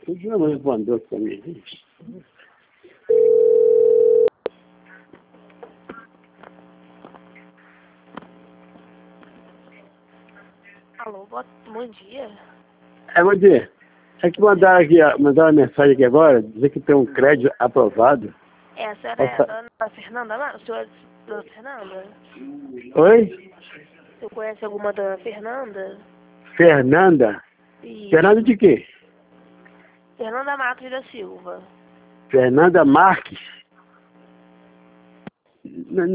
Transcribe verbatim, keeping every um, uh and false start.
Tudo não respondeu para mim, gente. Alô, boa, bom dia. É, bom dia. É que mandaram aqui, ó, mandaram uma mensagem aqui agora, dizer que tem um crédito aprovado. É, a senhora é a dona Fernanda lá? O senhor é dona Fernanda? Oi? O senhor conhece alguma dona Fernanda? Fernanda? Isso. Fernanda de quê? Fernanda Matos da Silva. Fernanda Marques? N-